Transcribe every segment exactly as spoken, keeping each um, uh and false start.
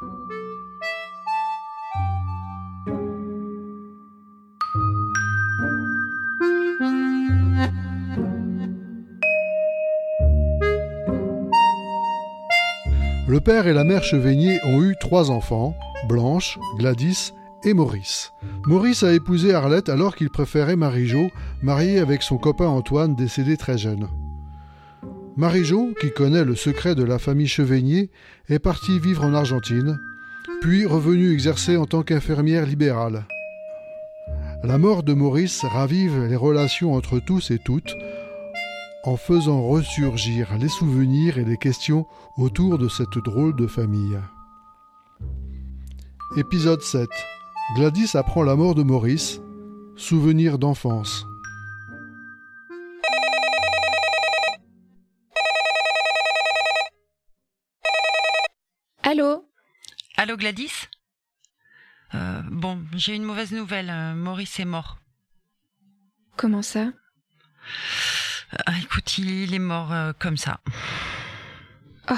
Le père et la mère Chevenier ont eu trois enfants, Blanche, Gladys et Maurice. Maurice a épousé Arlette alors qu'il préférait Marie-Jo, mariée avec son copain Antoine, décédé très jeune. Marie-Jo, qui connaît le secret de la famille Chevenier, est partie vivre en Argentine, puis revenue exercer en tant qu'infirmière libérale. La mort de Maurice ravive les relations entre tous et toutes, en faisant ressurgir les souvenirs et les questions autour de cette drôle de famille. Épisode sept. Gladys apprend la mort de Maurice. Souvenirs d'enfance. Allô ? Allô Gladys ? euh, Bon, j'ai une mauvaise nouvelle. euh, Maurice est mort. Comment ça ? Ah, écoute, il, il est mort euh, comme ça. Oh.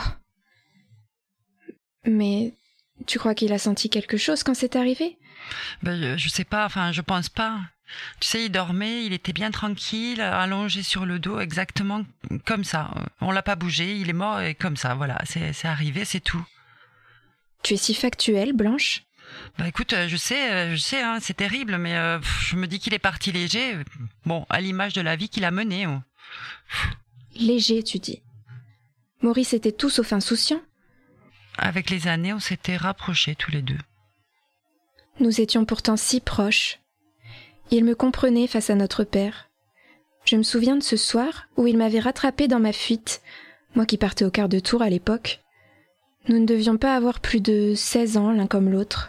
Mais tu crois qu'il a senti quelque chose quand c'est arrivé ? Ben, je, je sais pas, enfin, je pense pas. Tu sais, il dormait, il était bien tranquille, allongé sur le dos, exactement comme ça. On l'a pas bougé, il est mort et comme ça, voilà, c'est, c'est arrivé, c'est tout. Tu es si factuelle, Blanche ? Bah écoute, je sais, je sais, hein, c'est terrible, mais euh, je me dis qu'il est parti léger. Bon, à l'image de la vie qu'il a menée. Oh. Léger, tu dis. Maurice était tout sauf insouciant. Avec les années, on s'était rapprochés tous les deux. Nous étions pourtant si proches. Il me comprenait face à notre père. Je me souviens de ce soir où il m'avait rattrapée dans ma fuite, moi qui partais au quart de tour à l'époque. Nous ne devions pas avoir plus de seize ans l'un comme l'autre.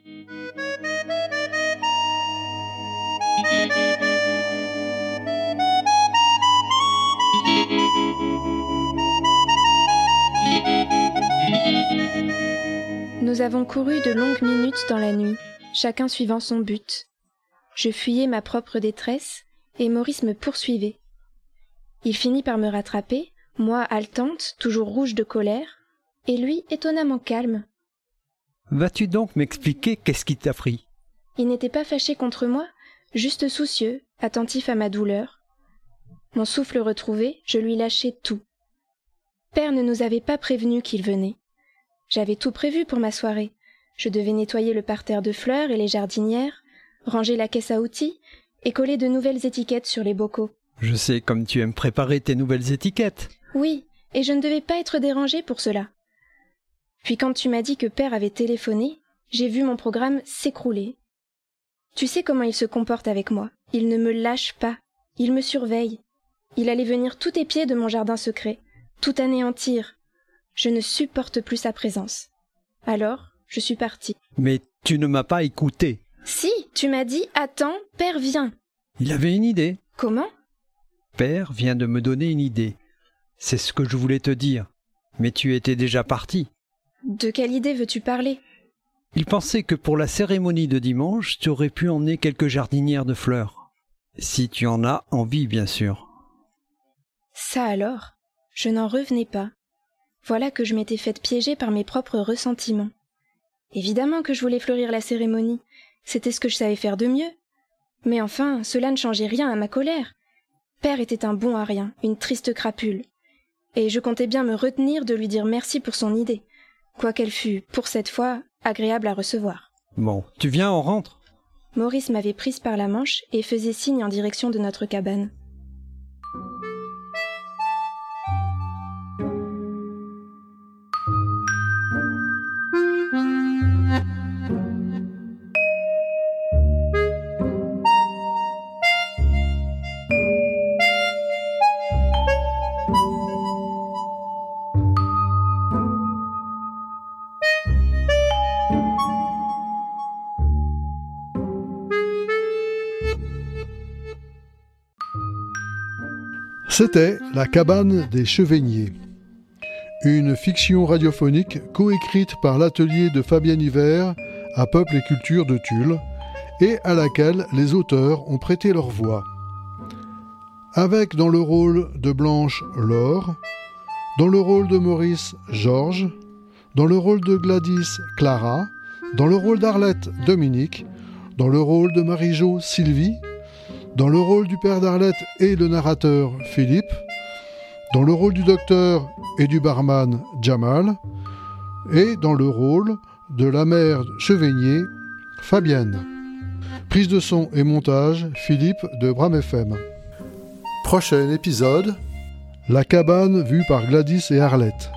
Nous avons couru de longues minutes dans la nuit, chacun suivant son but. Je fuyais ma propre détresse et Maurice me poursuivait. Il finit par me rattraper, moi haletante, toujours rouge de colère, et lui étonnamment calme. Vas-tu donc m'expliquer qu'est-ce qui t'a pris ? Il n'était pas fâché contre moi, juste soucieux, attentif à ma douleur. Mon souffle retrouvé, je lui lâchai tout. Père ne nous avait pas prévenus qu'il venait. J'avais tout prévu pour ma soirée. Je devais nettoyer le parterre de fleurs et les jardinières, ranger la caisse à outils et coller de nouvelles étiquettes sur les bocaux. Je sais comme tu aimes préparer tes nouvelles étiquettes. Oui, et je ne devais pas être dérangée pour cela. Puis quand tu m'as dit que Père avait téléphoné, j'ai vu mon programme s'écrouler. Tu sais comment il se comporte avec moi. Il ne me lâche pas. Il me surveille. Il allait venir tout épier de mon jardin secret, tout anéantir. Je ne supporte plus sa présence. Alors, je suis partie. Mais tu ne m'as pas écouté. Si, tu m'as dit « Attends, Père vient ». Il avait une idée. Comment ? Père vient de me donner une idée. C'est ce que je voulais te dire. Mais tu étais déjà parti. De quelle idée veux-tu parler ? Il pensait que pour la cérémonie de dimanche, tu aurais pu emmener quelques jardinières de fleurs. Si tu en as envie, bien sûr. Ça alors, je n'en revenais pas. Voilà que je m'étais faite piéger par mes propres ressentiments. Évidemment que je voulais fleurir la cérémonie. C'était ce que je savais faire de mieux. Mais enfin, cela ne changeait rien à ma colère. Père était un bon à rien, une triste crapule. Et je comptais bien me retenir de lui dire merci pour son idée, quoiqu'elle fût, pour cette fois, agréable à recevoir. Bon, tu viens, on rentre ? Maurice m'avait prise par la manche et faisait signe en direction de notre cabane. C'était La cabane des Cheveniers, une fiction radiophonique coécrite par l'atelier de Fabienne Hiver à Peuple et Culture de Tulle et à laquelle les auteurs ont prêté leur voix. Avec dans le rôle de Blanche Laure, dans le rôle de Maurice Georges, Dans le rôle de Gladys, Clara. Dans le rôle d'Arlette, Dominique. Dans le rôle de Marie-Jo, Sylvie. Dans le rôle du père d'Arlette et le narrateur, Philippe. Dans le rôle du docteur et du barman, Jamal. Et dans le rôle de la mère Chevenier, Fabienne. Prise de son et montage, Philippe de Bram F M. Prochain épisode, la cabane vue par Gladys et Arlette.